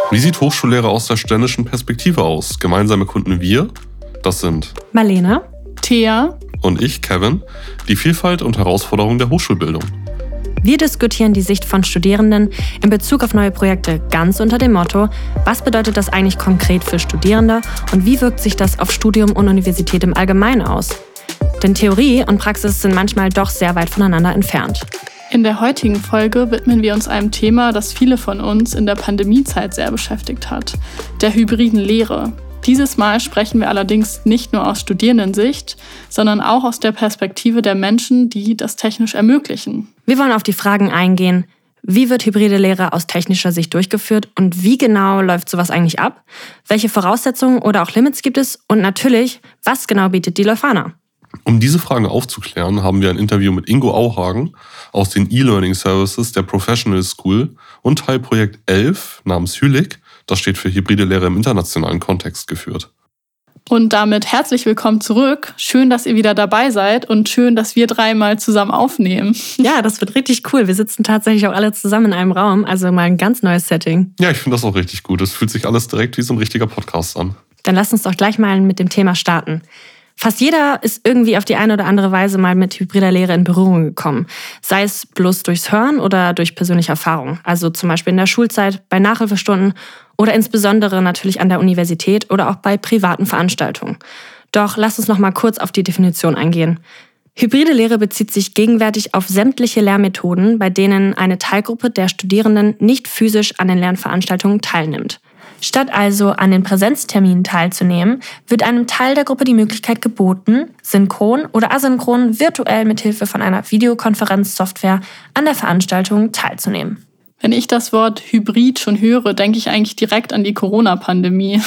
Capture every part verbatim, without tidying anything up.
Wie sieht Hochschullehre aus der studentischen Perspektive aus? Gemeinsam erkunden wir, das sind Marlene, Thea und ich, Kevin, die Vielfalt und Herausforderungen der Hochschulbildung. wir diskutieren die Sicht von Studierenden in Bezug auf neue Projekte ganz unter dem Motto: Was bedeutet das eigentlich konkret für Studierende und wie wirkt sich das auf Studium und Universität im Allgemeinen aus? Denn Theorie und Praxis sind manchmal doch sehr weit voneinander entfernt. In der heutigen Folge widmen wir uns einem Thema, das viele von uns in der Pandemiezeit sehr beschäftigt hat: der hybriden Lehre. Dieses Mal sprechen wir allerdings nicht nur aus Studierendensicht, sondern auch aus der Perspektive der Menschen, die das technisch ermöglichen. Wir wollen auf die Fragen eingehen: Wie wird hybride Lehre aus technischer Sicht durchgeführt und wie genau läuft sowas eigentlich ab? Welche Voraussetzungen oder auch Limits gibt es? Und natürlich, was genau bietet die Leuphana? Um diese Fragen aufzuklären, haben wir ein Interview mit Ingo Auhagen aus den E-Learning Services der Professional School und Teilprojekt elf namens Hülig, das steht für hybride Lehre im internationalen Kontext, geführt. Und damit herzlich willkommen zurück. Schön, dass ihr wieder dabei seid und schön, dass wir dreimal zusammen aufnehmen. Ja, das wird richtig cool. Wir sitzen tatsächlich auch alle zusammen in einem Raum, also mal ein ganz neues Setting. Ja, ich finde das auch richtig gut. Es fühlt sich alles direkt wie so ein richtiger Podcast an. Dann lasst uns doch gleich mal mit dem Thema starten. Fast jeder ist irgendwie auf die eine oder andere Weise mal mit hybrider Lehre in Berührung gekommen. Sei es bloß durchs Hören oder durch persönliche Erfahrung. Also zum Beispiel in der Schulzeit, bei Nachhilfestunden oder insbesondere natürlich an der Universität oder auch bei privaten Veranstaltungen. Doch lasst uns noch mal kurz auf die Definition eingehen. Hybride Lehre bezieht sich gegenwärtig auf sämtliche Lehrmethoden, bei denen eine Teilgruppe der Studierenden nicht physisch an den Lernveranstaltungen teilnimmt. Statt also an den Präsenzterminen teilzunehmen, wird einem Teil der Gruppe die Möglichkeit geboten, synchron oder asynchron virtuell mithilfe von einer Videokonferenzsoftware an der Veranstaltung teilzunehmen. Wenn ich das Wort Hybrid schon höre, denke ich eigentlich direkt an die Corona-Pandemie.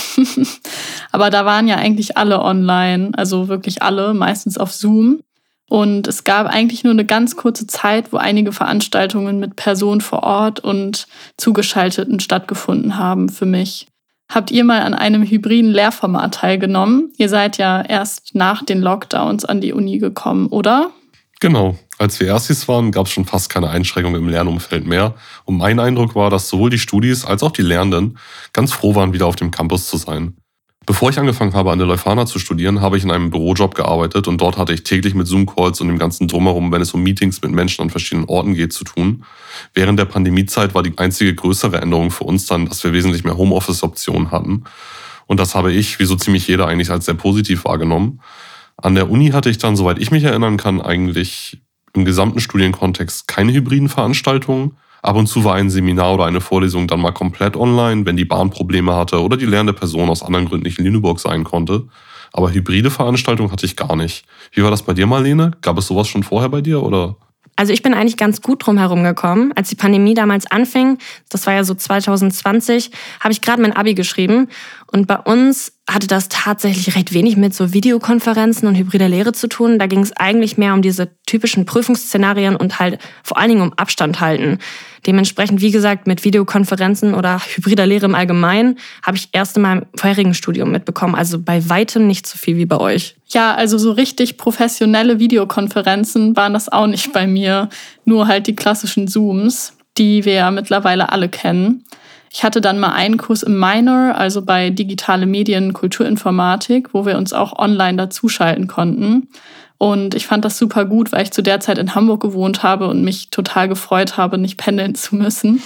Aber da waren ja eigentlich alle online, also wirklich alle, meistens auf Zoom. Und es gab eigentlich nur eine ganz kurze Zeit, wo einige Veranstaltungen mit Personen vor Ort und Zugeschalteten stattgefunden haben für mich. Habt ihr mal an einem hybriden Lehrformat teilgenommen? Ihr seid ja erst nach den Lockdowns an die Uni gekommen, oder? Genau. Als wir Erstis waren, gab es schon fast keine Einschränkungen im Lernumfeld mehr. Und mein Eindruck war, dass sowohl die Studis als auch die Lernenden ganz froh waren, wieder auf dem Campus zu sein. Bevor ich angefangen habe, an der Leuphana zu studieren, habe ich in einem Bürojob gearbeitet und dort hatte ich täglich mit Zoom-Calls und dem ganzen Drumherum, wenn es um Meetings mit Menschen an verschiedenen Orten geht, zu tun. Während der Pandemiezeit war die einzige größere Änderung für uns dann, dass wir wesentlich mehr Homeoffice-Optionen hatten. Und das habe ich, wie so ziemlich jeder, eigentlich als sehr positiv wahrgenommen. An der Uni hatte ich dann, soweit ich mich erinnern kann, eigentlich im gesamten Studienkontext keine hybriden Veranstaltungen. Ab und zu war ein Seminar oder eine Vorlesung dann mal komplett online, wenn die Bahn Probleme hatte oder die lernende Person aus anderen Gründen nicht in Lüneburg sein konnte. Aber hybride Veranstaltungen hatte ich gar nicht. Wie war das bei dir, Marlene? Gab es sowas schon vorher bei dir, oder? Also ich bin eigentlich ganz gut drum herum gekommen. Als die Pandemie damals anfing, das war ja so zwanzig zwanzig, habe ich gerade mein Abi geschrieben. Und bei uns hatte das tatsächlich recht wenig mit so Videokonferenzen und hybrider Lehre zu tun. Da ging es eigentlich mehr um diese typischen Prüfungsszenarien und halt vor allen Dingen um Abstand halten. Dementsprechend, wie gesagt, mit Videokonferenzen oder hybrider Lehre im Allgemeinen habe ich erst in meinem vorherigen Studium mitbekommen. Also bei weitem nicht so viel wie bei euch. Ja, also so richtig professionelle Videokonferenzen waren das auch nicht bei mir. Nur halt die klassischen Zooms, die wir ja mittlerweile alle kennen. Ich hatte dann mal einen Kurs im Minor, also bei digitale Medien, Kulturinformatik, wo wir uns auch online dazuschalten konnten. Und ich fand das super gut, weil ich zu der Zeit in Hamburg gewohnt habe und mich total gefreut habe, nicht pendeln zu müssen.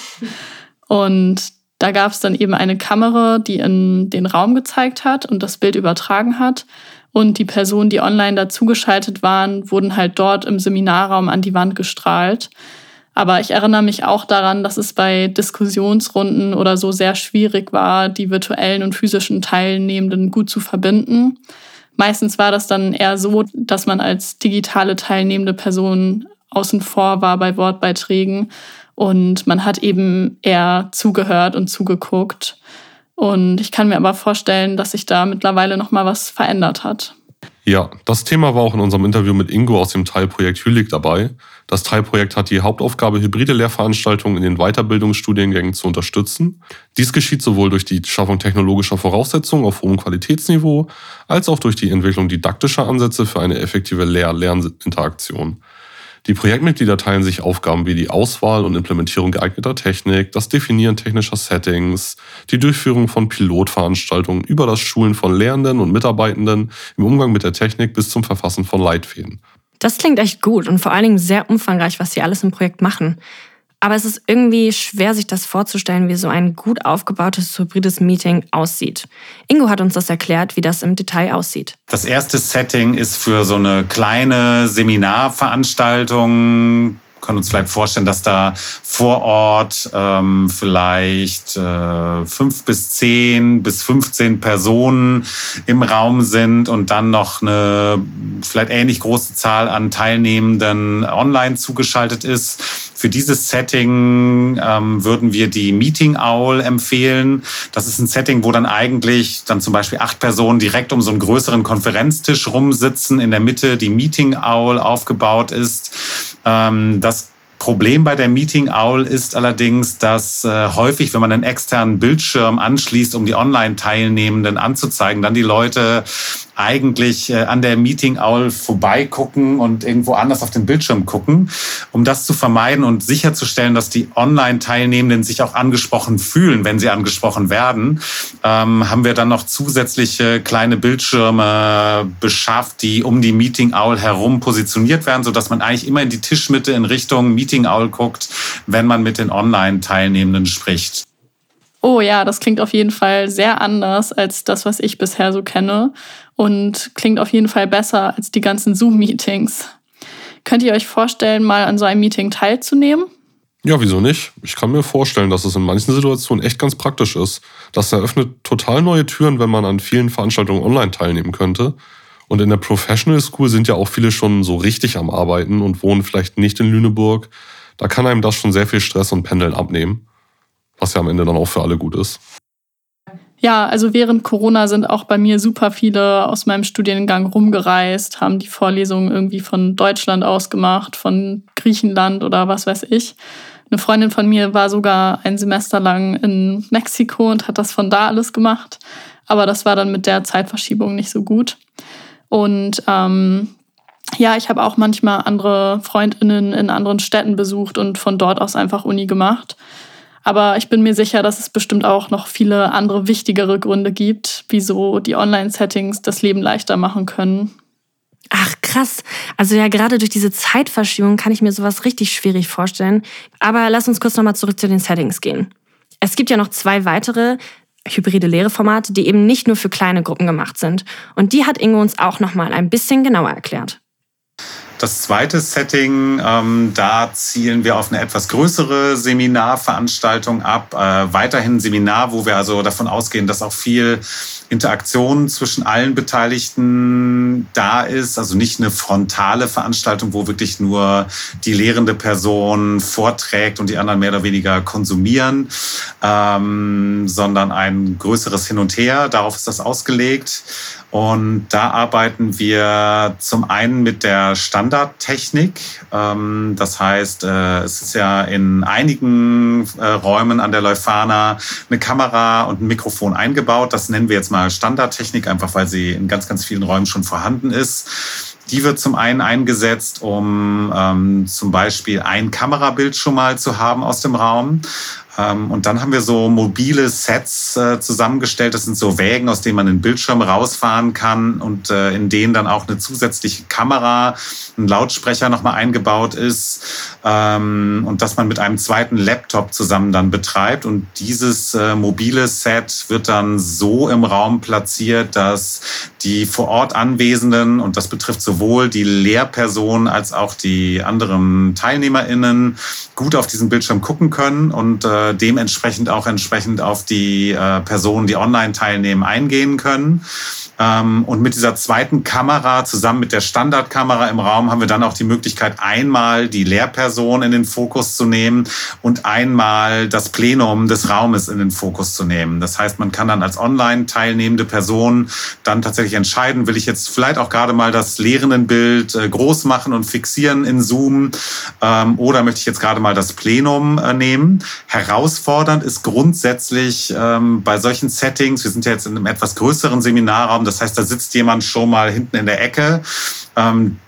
Und da gab es dann eben eine Kamera, die in den Raum gezeigt hat und das Bild übertragen hat. Und die Personen, die online dazugeschaltet waren, wurden halt dort im Seminarraum an die Wand gestrahlt. Aber ich erinnere mich auch daran, dass es bei Diskussionsrunden oder so sehr schwierig war, die virtuellen und physischen Teilnehmenden gut zu verbinden. Meistens war das dann eher so, dass man als digitale teilnehmende Person außen vor war bei Wortbeiträgen und man hat eben eher zugehört und zugeguckt. Und ich kann mir aber vorstellen, dass sich da mittlerweile noch mal was verändert hat. Ja, das Thema war auch in unserem Interview mit Ingo aus dem Teilprojekt Hülig dabei. Das Teilprojekt hat die Hauptaufgabe, hybride Lehrveranstaltungen in den Weiterbildungsstudiengängen zu unterstützen. Dies geschieht sowohl durch die Schaffung technologischer Voraussetzungen auf hohem Qualitätsniveau, als auch durch die Entwicklung didaktischer Ansätze für eine effektive Lehr-Lern-Interaktion. Die Projektmitglieder teilen sich Aufgaben wie die Auswahl und Implementierung geeigneter Technik, das Definieren technischer Settings, die Durchführung von Pilotveranstaltungen über das Schulen von Lehrenden und Mitarbeitenden im Umgang mit der Technik bis zum Verfassen von Leitfäden. Das klingt echt gut und vor allen Dingen sehr umfangreich, was sie alles im Projekt machen. Aber es ist irgendwie schwer, sich das vorzustellen, wie so ein gut aufgebautes hybrides Meeting aussieht. Ingo hat uns das erklärt, wie das im Detail aussieht. Das erste Setting ist für so eine kleine Seminarveranstaltung. Wir können uns vielleicht vorstellen, dass da vor Ort ähm, vielleicht äh, fünf bis zehn bis fünfzehn Personen im Raum sind und dann noch eine vielleicht ähnlich große Zahl an Teilnehmenden online zugeschaltet ist. Für dieses Setting ähm, würden wir die Meeting Owl empfehlen. Das ist ein Setting, wo dann eigentlich dann zum Beispiel acht Personen direkt um so einen größeren Konferenztisch rumsitzen. In der Mitte die Meeting Owl aufgebaut ist. Ähm, das Problem bei der Meeting Owl ist allerdings, dass äh, häufig, wenn man einen externen Bildschirm anschließt, um die Online-Teilnehmenden anzuzeigen, dann die Leute eigentlich äh, an der Meeting Owl vorbeigucken und irgendwo anders auf den Bildschirm gucken. Um das zu vermeiden und sicherzustellen, dass die Online-Teilnehmenden sich auch angesprochen fühlen, wenn sie angesprochen werden, ähm, haben wir dann noch zusätzliche kleine Bildschirme beschafft, die um die Meeting Owl herum positioniert werden, sodass man eigentlich immer in die Tischmitte in Richtung Meeting Owl guckt, wenn man mit den Online-Teilnehmenden spricht. Oh ja, das klingt auf jeden Fall sehr anders als das, was ich bisher so kenne und klingt auf jeden Fall besser als die ganzen Zoom-Meetings. Könnt ihr euch vorstellen, mal an so einem Meeting teilzunehmen? Ja, wieso nicht? Ich kann mir vorstellen, dass es in manchen Situationen echt ganz praktisch ist. Das eröffnet total neue Türen, wenn man an vielen Veranstaltungen online teilnehmen könnte. Und in der Professional School sind ja auch viele schon so richtig am Arbeiten und wohnen vielleicht nicht in Lüneburg. Da kann einem das schon sehr viel Stress und Pendeln abnehmen. Was ja am Ende dann auch für alle gut ist. Ja, also während Corona sind auch bei mir super viele aus meinem Studiengang rumgereist, haben die Vorlesungen irgendwie von Deutschland aus gemacht, von Griechenland oder was weiß ich. Eine Freundin von mir war sogar ein Semester lang in Mexiko und hat das von da alles gemacht. Aber das war dann mit der Zeitverschiebung nicht so gut. Und ähm, ja, ich habe auch manchmal andere FreundInnen in anderen Städten besucht und von dort aus einfach Uni gemacht. Aber ich bin mir sicher, dass es bestimmt auch noch viele andere wichtigere Gründe gibt, wieso die Online-Settings das Leben leichter machen können. Ach krass, also ja, gerade durch diese Zeitverschiebung kann ich mir sowas richtig schwierig vorstellen. Aber lass uns kurz nochmal zurück zu den Settings gehen. Es gibt ja noch zwei weitere hybride Lehreformate, die eben nicht nur für kleine Gruppen gemacht sind. Und die hat Ingo uns auch nochmal ein bisschen genauer erklärt. Das zweite Setting, ähm, da zielen wir auf eine etwas größere Seminarveranstaltung ab. Äh, weiterhin ein Seminar, wo wir also davon ausgehen, dass auch viel Interaktion zwischen allen Beteiligten da ist. Also nicht eine frontale Veranstaltung, wo wirklich nur die lehrende Person vorträgt und die anderen mehr oder weniger konsumieren, ähm, sondern ein größeres Hin und Her. Darauf ist das ausgelegt. Und da arbeiten wir zum einen mit der Standardtechnik. Das heißt, es ist ja in einigen Räumen an der Leuphana eine Kamera und ein Mikrofon eingebaut. Das nennen wir jetzt mal Standardtechnik, einfach weil sie in ganz, ganz vielen Räumen schon vorhanden ist. Die wird zum einen eingesetzt, um ähm, zum Beispiel ein Kamerabild schon mal zu haben aus dem Raum. Ähm, und dann haben wir so mobile Sets äh, zusammengestellt. Das sind so Wägen, aus denen man den Bildschirm rausfahren kann und äh, in denen dann auch eine zusätzliche Kamera, ein Lautsprecher nochmal eingebaut ist ähm, und das man mit einem zweiten Laptop zusammen dann betreibt. Und dieses äh, mobile Set wird dann so im Raum platziert, dass die vor Ort Anwesenden, und das betrifft sowohl die Lehrpersonen als auch die anderen TeilnehmerInnen, gut auf diesen Bildschirm gucken können und äh, dementsprechend auch entsprechend auf die äh, Personen, die online teilnehmen, eingehen können. Ähm, und mit dieser zweiten Kamera zusammen mit der Standardkamera im Raum haben wir dann auch die Möglichkeit, einmal die Lehrperson in den Fokus zu nehmen und einmal das Plenum des Raumes in den Fokus zu nehmen. Das heißt, man kann dann als online teilnehmende Person dann tatsächlich entscheiden, will ich jetzt vielleicht auch gerade mal das Lehrendenbild äh, groß machen und fixieren in Zoom ähm, oder möchte ich jetzt gerade mal das Plenum äh, nehmen. Herausfordernd ist grundsätzlich ähm, bei solchen Settings, wir sind ja jetzt in einem etwas größeren Seminarraum, das heißt, da sitzt jemand schon mal hinten in der Ecke. Ähm,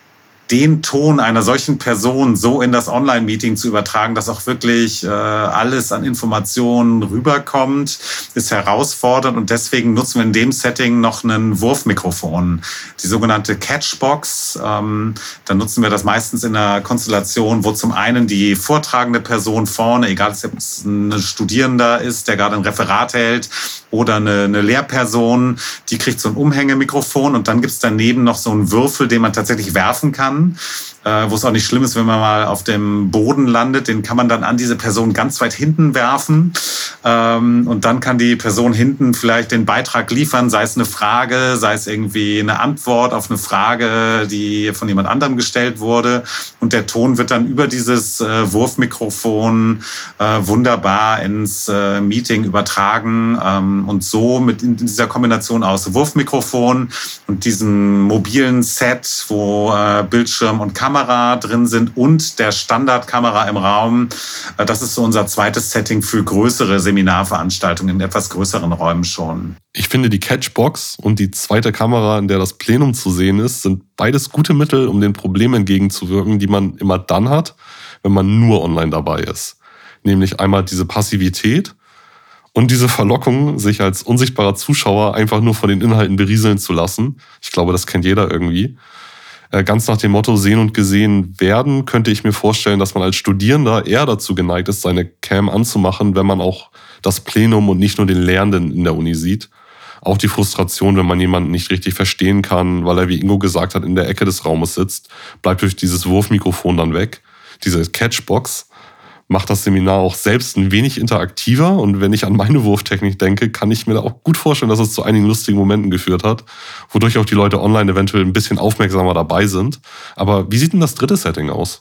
den Ton einer solchen Person so in das Online-Meeting zu übertragen, dass auch wirklich äh, alles an Informationen rüberkommt, ist herausfordernd. Und deswegen nutzen wir in dem Setting noch ein Wurfmikrofon, die sogenannte Catchbox. Ähm, da nutzen wir das meistens in einer Konstellation, wo zum einen die vortragende Person vorne, egal ob es ein Studierender ist, der gerade ein Referat hält, oder eine, eine Lehrperson, die kriegt so ein Umhängemikrofon und dann gibt es daneben noch so einen Würfel, den man tatsächlich werfen kann, äh, wo es auch nicht schlimm ist, wenn man mal auf dem Boden landet, den kann man dann an diese Person ganz weit hinten werfen ähm, und dann kann die Person hinten vielleicht den Beitrag liefern, sei es eine Frage, sei es irgendwie eine Antwort auf eine Frage, die von jemand anderem gestellt wurde und der Ton wird dann über dieses äh, Wurfmikrofon äh, wunderbar ins äh, Meeting übertragen ähm, und so mit in dieser Kombination aus Wurfmikrofon und diesem mobilen Set, wo äh, Bildschirm und Kamera drin sind und der Standardkamera im Raum. Äh, das ist so unser zweites Setting für größere Seminarveranstaltungen in etwas größeren Räumen schon. Ich finde, die Catchbox und die zweite Kamera, in der das Plenum zu sehen ist, sind beides gute Mittel, um den Problemen entgegenzuwirken, die man immer dann hat, wenn man nur online dabei ist. Nämlich einmal diese Passivität und diese Verlockung, sich als unsichtbarer Zuschauer einfach nur von den Inhalten berieseln zu lassen. Ich glaube, das kennt jeder irgendwie. Ganz nach dem Motto sehen und gesehen werden, könnte ich mir vorstellen, dass man als Studierender eher dazu geneigt ist, seine Cam anzumachen, wenn man auch das Plenum und nicht nur den Lehrenden in der Uni sieht. Auch die Frustration, wenn man jemanden nicht richtig verstehen kann, weil er, wie Ingo gesagt hat, in der Ecke des Raumes sitzt, bleibt durch dieses Wurfmikrofon dann weg. Diese Catchbox macht das Seminar auch selbst ein wenig interaktiver. Und wenn ich an meine Wurftechnik denke, kann ich mir da auch gut vorstellen, dass es zu einigen lustigen Momenten geführt hat, wodurch auch die Leute online eventuell ein bisschen aufmerksamer dabei sind. Aber wie sieht denn das dritte Setting aus?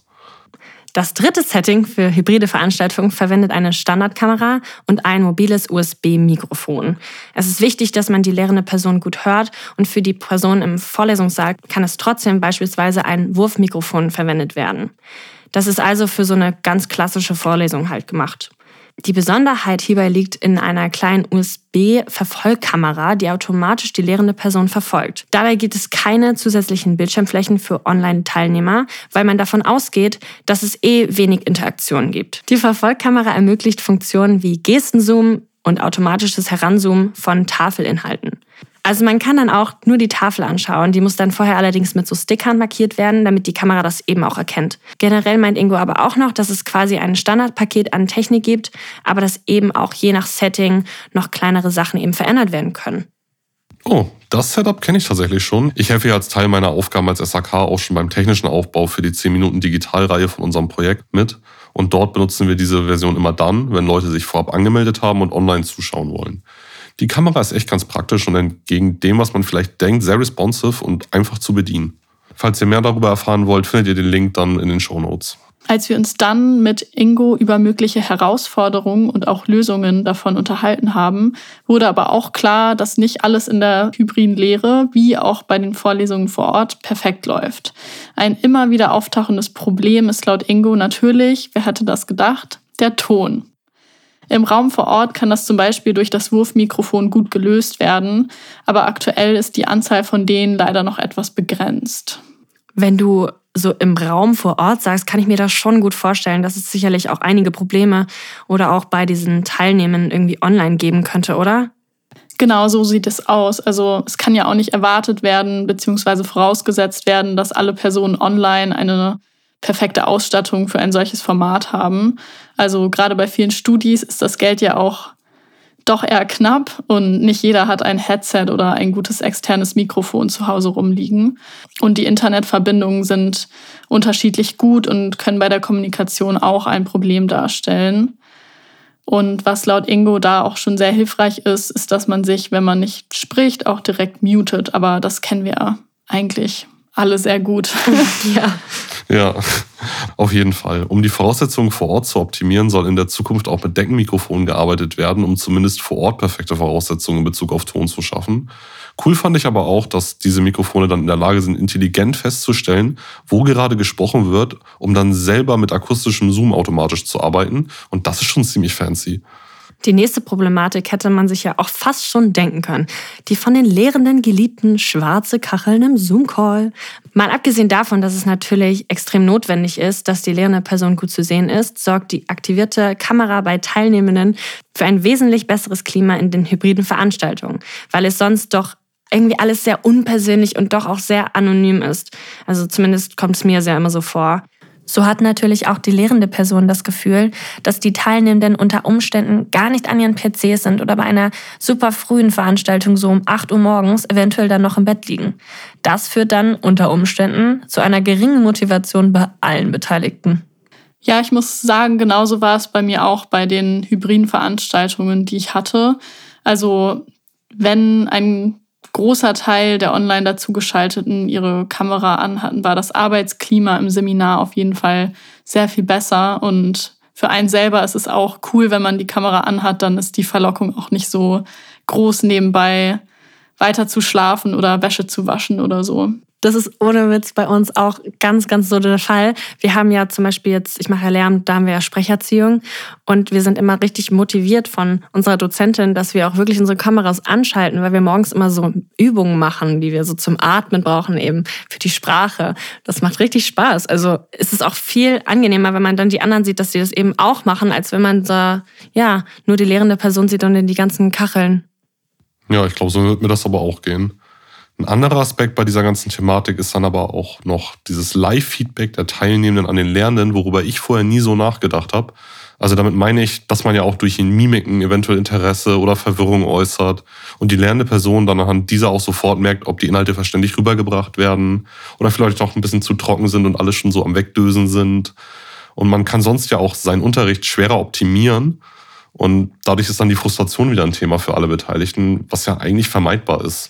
Das dritte Setting für hybride Veranstaltungen verwendet eine Standardkamera und ein mobiles U S B-Mikrofon. Es ist wichtig, dass man die lehrende Person gut hört und für die Person im Vorlesungssaal kann es trotzdem beispielsweise ein Wurfmikrofon verwendet werden. Das ist also für so eine ganz klassische Vorlesung halt gemacht. Die Besonderheit hierbei liegt in einer kleinen U S B-Verfolgkamera, die automatisch die lehrende Person verfolgt. Dabei gibt es keine zusätzlichen Bildschirmflächen für Online-Teilnehmer, weil man davon ausgeht, dass es eh wenig Interaktion gibt. Die Verfolgkamera ermöglicht Funktionen wie Gestenzoom und automatisches Heranzoomen von Tafelinhalten. Also man kann dann auch nur die Tafel anschauen, die muss dann vorher allerdings mit so Stickern markiert werden, damit die Kamera das eben auch erkennt. Generell meint Ingo aber auch noch, dass es quasi ein Standardpaket an Technik gibt, aber dass eben auch je nach Setting noch kleinere Sachen eben verändert werden können. Oh, das Setup kenne ich tatsächlich schon. Ich helfe ja als Teil meiner Aufgaben als S A K auch schon beim technischen Aufbau für die zehn Minuten Digitalreihe von unserem Projekt mit. Und dort benutzen wir diese Version immer dann, wenn Leute sich vorab angemeldet haben und online zuschauen wollen. Die Kamera ist echt ganz praktisch und entgegen dem, was man vielleicht denkt, sehr responsive und einfach zu bedienen. Falls ihr mehr darüber erfahren wollt, findet ihr den Link dann in den Shownotes. Als wir uns dann mit Ingo über mögliche Herausforderungen und auch Lösungen davon unterhalten haben, wurde aber auch klar, dass nicht alles in der hybriden Lehre, wie auch bei den Vorlesungen vor Ort, perfekt läuft. Ein immer wieder auftauchendes Problem ist laut Ingo natürlich, wer hätte das gedacht, der Ton. Im Raum vor Ort kann das zum Beispiel durch das Wurfmikrofon gut gelöst werden, aber aktuell ist die Anzahl von denen leider noch etwas begrenzt. Wenn du so im Raum vor Ort sagst, kann ich mir das schon gut vorstellen, dass es sicherlich auch einige Probleme oder auch bei diesen Teilnehmern irgendwie online geben könnte, oder? Genau, so sieht es aus. Also es kann ja auch nicht erwartet werden bzw. vorausgesetzt werden, dass alle Personen online eine perfekte Ausstattung für ein solches Format haben. Also gerade bei vielen Studis ist das Geld ja auch doch eher knapp und nicht jeder hat ein Headset oder ein gutes externes Mikrofon zu Hause rumliegen. Und die Internetverbindungen sind unterschiedlich gut und können bei der Kommunikation auch ein Problem darstellen. Und was laut Ingo da auch schon sehr hilfreich ist, ist, dass man sich, wenn man nicht spricht, auch direkt mutet. Aber das kennen wir eigentlich alle sehr gut. Ja. Ja, auf jeden Fall. Um die Voraussetzungen vor Ort zu optimieren, soll in der Zukunft auch mit Deckenmikrofonen gearbeitet werden, um zumindest vor Ort perfekte Voraussetzungen in Bezug auf Ton zu schaffen. Cool fand ich aber auch, dass diese Mikrofone dann in der Lage sind, intelligent festzustellen, wo gerade gesprochen wird, um dann selber mit akustischem Zoom automatisch zu arbeiten. Und das ist schon ziemlich fancy. Die nächste Problematik hätte man sich ja auch fast schon denken können. Die von den Lehrenden geliebten schwarze Kacheln im Zoom-Call. Mal abgesehen davon, dass es natürlich extrem notwendig ist, dass die lehrende Person gut zu sehen ist, sorgt die aktivierte Kamera bei Teilnehmenden für ein wesentlich besseres Klima in den hybriden Veranstaltungen, weil es sonst doch irgendwie alles sehr unpersönlich und doch auch sehr anonym ist. Also zumindest kommt es mir sehr immer so vor. So hat natürlich auch die lehrende Person das Gefühl, dass die Teilnehmenden unter Umständen gar nicht an ihren P Cs sind oder bei einer super frühen Veranstaltung so um acht Uhr morgens eventuell dann noch im Bett liegen. Das führt dann unter Umständen zu einer geringen Motivation bei allen Beteiligten. Ja, ich muss sagen, genauso war es bei mir auch bei den hybriden Veranstaltungen, die ich hatte. Also wenn ein großer Teil der online dazugeschalteten ihre Kamera anhatten, war das Arbeitsklima im Seminar auf jeden Fall sehr viel besser. Und für einen selber ist es auch cool, wenn man die Kamera anhat, dann ist die Verlockung auch nicht so groß, nebenbei weiter zu schlafen oder Wäsche zu waschen oder so. Das ist ohne Witz bei uns auch ganz, ganz so der Fall. Wir haben ja zum Beispiel jetzt, ich mache ja Lehramt, da haben wir ja Sprecherziehung und wir sind immer richtig motiviert von unserer Dozentin, dass wir auch wirklich unsere Kameras anschalten, weil wir morgens immer so Übungen machen, die wir so zum Atmen brauchen, eben für die Sprache. Das macht richtig Spaß. Also es ist auch viel angenehmer, wenn man dann die anderen sieht, dass sie das eben auch machen, als wenn man da ja nur die lehrende Person sieht und dann die ganzen Kacheln. Ja, ich glaube, so wird mir das aber auch gehen. Ein anderer Aspekt bei dieser ganzen Thematik ist dann aber auch noch dieses Live-Feedback der Teilnehmenden an den Lernenden, worüber ich vorher nie so nachgedacht habe. Also damit meine ich, dass man ja auch durch die Mimiken eventuell Interesse oder Verwirrung äußert und die lernende Person dann anhand dieser auch sofort merkt, ob die Inhalte verständlich rübergebracht werden oder vielleicht auch ein bisschen zu trocken sind und alle schon so am Wegdösen sind. Und man kann sonst ja auch seinen Unterricht schwerer optimieren und dadurch ist dann die Frustration wieder ein Thema für alle Beteiligten, was ja eigentlich vermeidbar ist.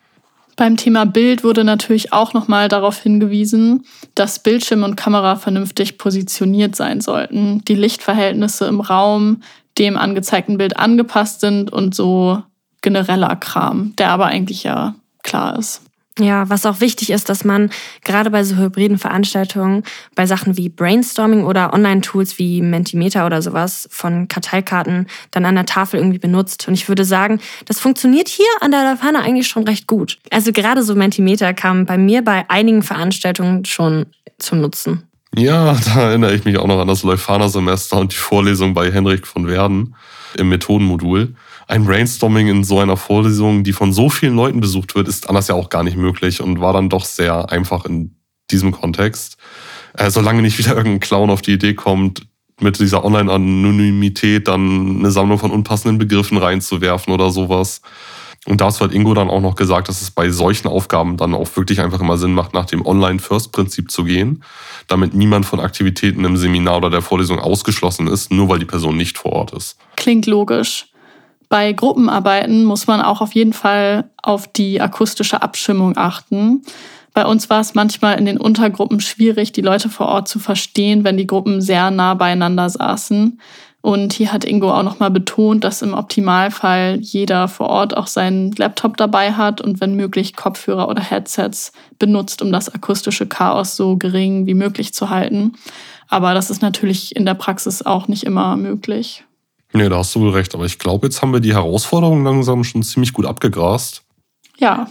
Beim Thema Bild wurde natürlich auch nochmal darauf hingewiesen, dass Bildschirm und Kamera vernünftig positioniert sein sollten, die Lichtverhältnisse im Raum dem angezeigten Bild angepasst sind und so genereller Kram, der aber eigentlich ja klar ist. Ja, was auch wichtig ist, dass man gerade bei so hybriden Veranstaltungen bei Sachen wie Brainstorming oder Online-Tools wie Mentimeter oder sowas von Karteikarten dann an der Tafel irgendwie benutzt. Und ich würde sagen, das funktioniert hier an der Leuphana eigentlich schon recht gut. Also gerade so Mentimeter kam bei mir bei einigen Veranstaltungen schon zum Nutzen. Ja, da erinnere ich mich auch noch an das Leuphana-Semester und die Vorlesung bei Henrik von Werden im Methodenmodul. Ein Brainstorming in so einer Vorlesung, die von so vielen Leuten besucht wird, ist anders ja auch gar nicht möglich und war dann doch sehr einfach in diesem Kontext. Äh, solange nicht wieder irgendein Clown auf die Idee kommt, mit dieser Online-Anonymität dann eine Sammlung von unpassenden Begriffen reinzuwerfen oder sowas. Und dazu hat Ingo dann auch noch gesagt, dass es bei solchen Aufgaben dann auch wirklich einfach immer Sinn macht, nach dem Online-First-Prinzip zu gehen, damit niemand von Aktivitäten im Seminar oder der Vorlesung ausgeschlossen ist, nur weil die Person nicht vor Ort ist. Klingt logisch. Bei Gruppenarbeiten muss man auch auf jeden Fall auf die akustische Abschirmung achten. Bei uns war es manchmal in den Untergruppen schwierig, die Leute vor Ort zu verstehen, wenn die Gruppen sehr nah beieinander saßen. Und hier hat Ingo auch nochmal betont, dass im Optimalfall jeder vor Ort auch seinen Laptop dabei hat und wenn möglich Kopfhörer oder Headsets benutzt, um das akustische Chaos so gering wie möglich zu halten. Aber das ist natürlich in der Praxis auch nicht immer möglich. Nee, da hast du wohl recht. Aber ich glaube, jetzt haben wir die Herausforderungen langsam schon ziemlich gut abgegrast. Ja.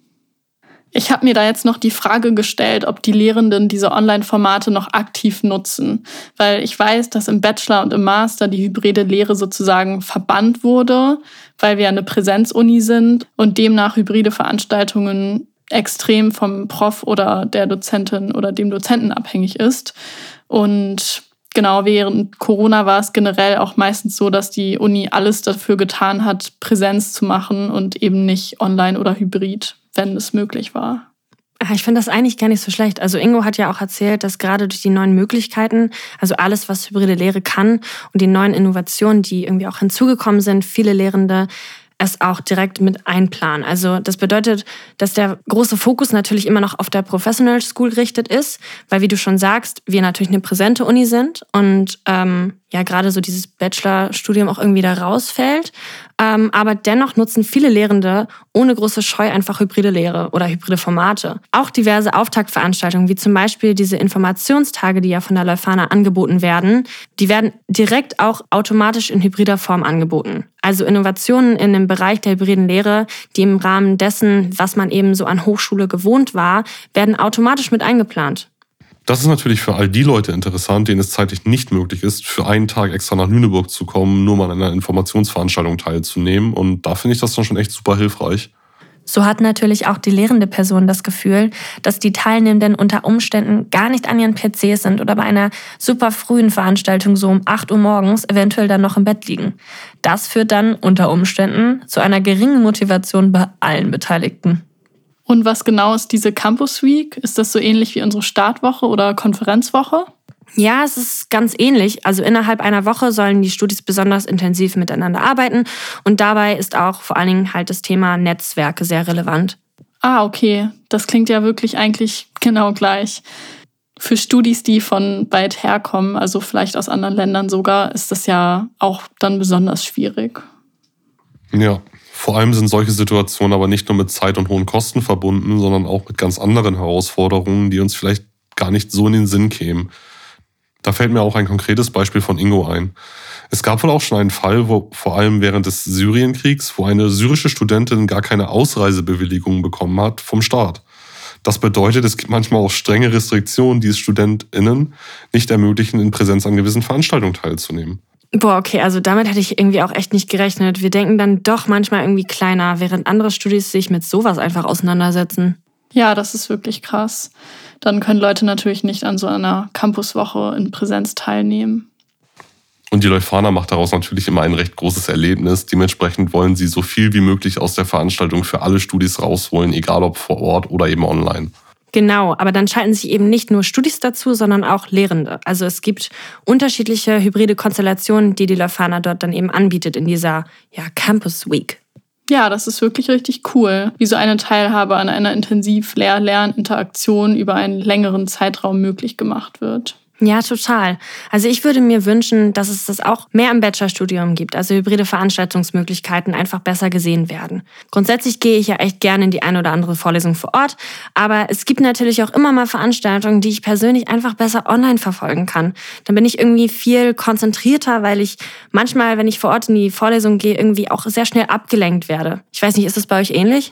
Ich habe mir da jetzt noch die Frage gestellt, ob die Lehrenden diese Online-Formate noch aktiv nutzen. Weil ich weiß, dass im Bachelor und im Master die hybride Lehre sozusagen verbannt wurde, weil wir eine Präsenzuni sind und demnach hybride Veranstaltungen extrem vom Prof oder der Dozentin oder dem Dozenten abhängig ist. Und genau, während Corona war es generell auch meistens so, dass die Uni alles dafür getan hat, Präsenz zu machen und eben nicht online oder hybrid, wenn es möglich war. Ich finde das eigentlich gar nicht so schlecht. Also Ingo hat ja auch erzählt, dass gerade durch die neuen Möglichkeiten, also alles, was hybride Lehre kann und die neuen Innovationen, die irgendwie auch hinzugekommen sind, viele Lehrende es auch direkt mit einplanen. Also das bedeutet, dass der große Fokus natürlich immer noch auf der Professional School gerichtet ist, weil wie du schon sagst, wir natürlich eine präsente Uni sind und ähm, ja gerade so dieses Bachelorstudium auch irgendwie da rausfällt. Ähm, aber dennoch nutzen viele Lehrende ohne große Scheu einfach hybride Lehre oder hybride Formate. Auch diverse Auftaktveranstaltungen, wie zum Beispiel diese Informationstage, die ja von der Leuphana angeboten werden, die werden direkt auch automatisch in hybrider Form angeboten. Also Innovationen in dem Bereich der hybriden Lehre, die im Rahmen dessen, was man eben so an Hochschule gewohnt war, werden automatisch mit eingeplant. Das ist natürlich für all die Leute interessant, denen es zeitlich nicht möglich ist, für einen Tag extra nach Lüneburg zu kommen, nur mal an einer Informationsveranstaltung teilzunehmen. Und da finde ich das dann schon echt super hilfreich. So hat natürlich auch die lehrende Person das Gefühl, dass die Teilnehmenden unter Umständen gar nicht an ihren P Cs sind oder bei einer super frühen Veranstaltung so um acht Uhr morgens eventuell dann noch im Bett liegen. Das führt dann unter Umständen zu einer geringen Motivation bei allen Beteiligten. Und was genau ist diese Campus Week? Ist das so ähnlich wie unsere Startwoche oder Konferenzwoche? Ja, es ist ganz ähnlich. Also innerhalb einer Woche sollen die Studis besonders intensiv miteinander arbeiten. Und dabei ist auch vor allen Dingen halt das Thema Netzwerke sehr relevant. Ah, okay. Das klingt ja wirklich eigentlich genau gleich. Für Studis, die von weit herkommen, also vielleicht aus anderen Ländern sogar, ist das ja auch dann besonders schwierig. Ja, vor allem sind solche Situationen aber nicht nur mit Zeit und hohen Kosten verbunden, sondern auch mit ganz anderen Herausforderungen, die uns vielleicht gar nicht so in den Sinn kämen. Da fällt mir auch ein konkretes Beispiel von Ingo ein. Es gab wohl auch schon einen Fall, wo vor allem während des Syrienkriegs, wo eine syrische Studentin gar keine Ausreisebewilligung bekommen hat vom Staat. Das bedeutet, es gibt manchmal auch strenge Restriktionen, die es StudentInnen nicht ermöglichen, in Präsenz an gewissen Veranstaltungen teilzunehmen. Boah, okay, also damit hätte ich irgendwie auch echt nicht gerechnet. Wir denken dann doch manchmal irgendwie kleiner, während andere Studis sich mit sowas einfach auseinandersetzen. Ja, das ist wirklich krass. Dann können Leute natürlich nicht an so einer Campuswoche in Präsenz teilnehmen. Und die Leuphana macht daraus natürlich immer ein recht großes Erlebnis. Dementsprechend wollen sie so viel wie möglich aus der Veranstaltung für alle Studis rausholen, egal ob vor Ort oder eben online. Genau, aber dann schalten sich eben nicht nur Studis dazu, sondern auch Lehrende. Also es gibt unterschiedliche hybride Konstellationen, die die Leuphana dort dann eben anbietet in dieser ja, Campus Week. Ja, das ist wirklich richtig cool, wie so eine Teilhabe an einer Intensiv-Lehr-Lern-Interaktion über einen längeren Zeitraum möglich gemacht wird. Ja, total. Also ich würde mir wünschen, dass es das auch mehr im Bachelorstudium gibt, also hybride Veranstaltungsmöglichkeiten einfach besser gesehen werden. Grundsätzlich gehe ich ja echt gerne in die eine oder andere Vorlesung vor Ort, aber es gibt natürlich auch immer mal Veranstaltungen, die ich persönlich einfach besser online verfolgen kann. Dann bin ich irgendwie viel konzentrierter, weil ich manchmal, wenn ich vor Ort in die Vorlesung gehe, irgendwie auch sehr schnell abgelenkt werde. Ich weiß nicht, ist das bei euch ähnlich?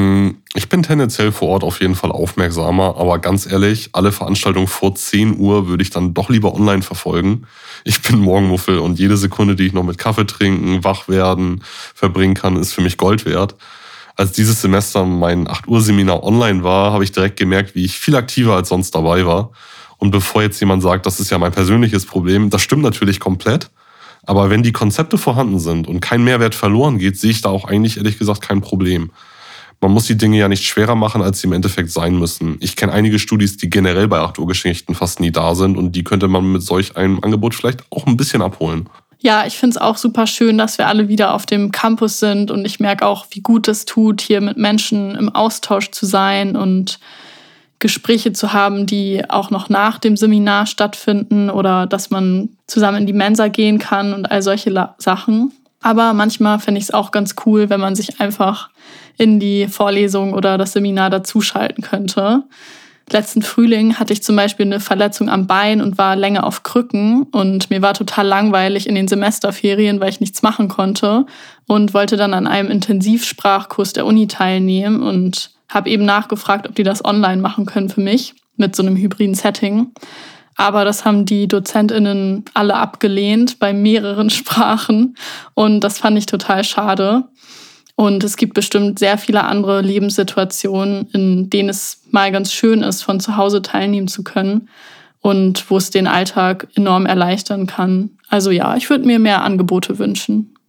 Ich bin tendenziell vor Ort auf jeden Fall aufmerksamer, aber ganz ehrlich, alle Veranstaltungen vor zehn Uhr würde ich dann doch lieber online verfolgen. Ich bin Morgenmuffel und jede Sekunde, die ich noch mit Kaffee trinken, wach werden, verbringen kann, ist für mich Gold wert. Als dieses Semester mein acht Uhr Seminar online war, habe ich direkt gemerkt, wie ich viel aktiver als sonst dabei war. Und bevor jetzt jemand sagt, das ist ja mein persönliches Problem, das stimmt natürlich komplett. Aber wenn die Konzepte vorhanden sind und kein Mehrwert verloren geht, sehe ich da auch eigentlich ehrlich gesagt kein Problem. Man muss die Dinge ja nicht schwerer machen, als sie im Endeffekt sein müssen. Ich kenne einige Studis, die generell bei acht Uhr Geschichten fast nie da sind und die könnte man mit solch einem Angebot vielleicht auch ein bisschen abholen. Ja, ich finde es auch super schön, dass wir alle wieder auf dem Campus sind und ich merke auch, wie gut es tut, hier mit Menschen im Austausch zu sein und Gespräche zu haben, die auch noch nach dem Seminar stattfinden oder dass man zusammen in die Mensa gehen kann und all solche La- Sachen. Aber manchmal finde ich es auch ganz cool, wenn man sich einfach in die Vorlesung oder das Seminar dazuschalten könnte. Letzten Frühling hatte ich zum Beispiel eine Verletzung am Bein und war länger auf Krücken und mir war total langweilig in den Semesterferien, weil ich nichts machen konnte und wollte dann an einem Intensivsprachkurs der Uni teilnehmen und habe eben nachgefragt, ob die das online machen können für mich mit so einem hybriden Setting. Aber das haben die DozentInnen alle abgelehnt bei mehreren Sprachen und das fand ich total schade. Und es gibt bestimmt sehr viele andere Lebenssituationen, in denen es mal ganz schön ist, von zu Hause teilnehmen zu können und wo es den Alltag enorm erleichtern kann. Also ja, ich würde mir mehr Angebote wünschen.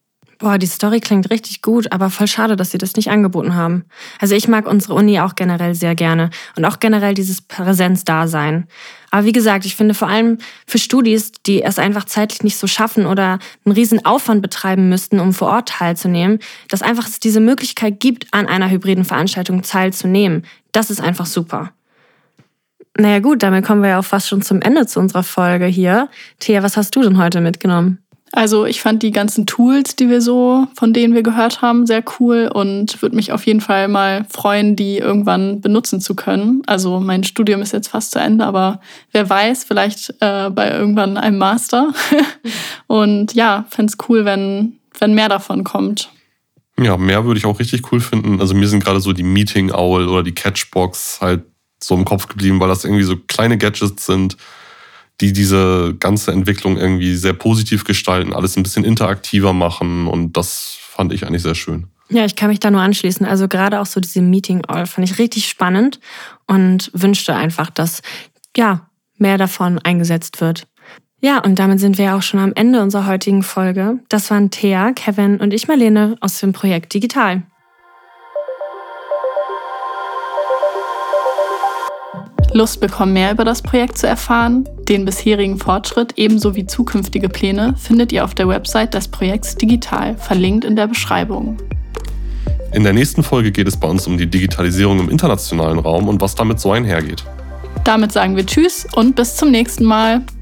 Boah, die Story klingt richtig gut, aber voll schade, dass sie das nicht angeboten haben. Also ich mag unsere Uni auch generell sehr gerne und auch generell dieses Präsenzdasein. Aber wie gesagt, ich finde vor allem für Studis, die es einfach zeitlich nicht so schaffen oder einen riesen Aufwand betreiben müssten, um vor Ort teilzunehmen, dass einfach es diese Möglichkeit gibt, an einer hybriden Veranstaltung teilzunehmen. Das ist einfach super. Naja gut, damit kommen wir ja auch fast schon zum Ende zu unserer Folge hier. Thea, was hast du denn heute mitgenommen? Also ich fand die ganzen Tools, die wir so, von denen wir gehört haben, sehr cool und würde mich auf jeden Fall mal freuen, die irgendwann benutzen zu können. Also mein Studium ist jetzt fast zu Ende, aber wer weiß, vielleicht äh, bei irgendwann einem Master. Und ja, fände es cool, wenn, wenn mehr davon kommt. Ja, mehr würde ich auch richtig cool finden. Also mir sind gerade so die Meeting Owl oder die Catchbox halt so im Kopf geblieben, weil das irgendwie so kleine Gadgets sind, die diese ganze Entwicklung irgendwie sehr positiv gestalten, alles ein bisschen interaktiver machen und das fand ich eigentlich sehr schön. Ja, ich kann mich da nur anschließen. Also gerade auch so diese Meeting Owl fand ich richtig spannend und wünschte einfach, dass ja mehr davon eingesetzt wird. Ja, und damit sind wir auch schon am Ende unserer heutigen Folge. Das waren Thea, Kevin und ich, Marlene, aus dem Projekt Digital. Lust bekommen, mehr über das Projekt zu erfahren? Den bisherigen Fortschritt ebenso wie zukünftige Pläne findet ihr auf der Website des Projekts Digital, verlinkt in der Beschreibung. In der nächsten Folge geht es bei uns um die Digitalisierung im internationalen Raum und was damit so einhergeht. Damit sagen wir Tschüss und bis zum nächsten Mal.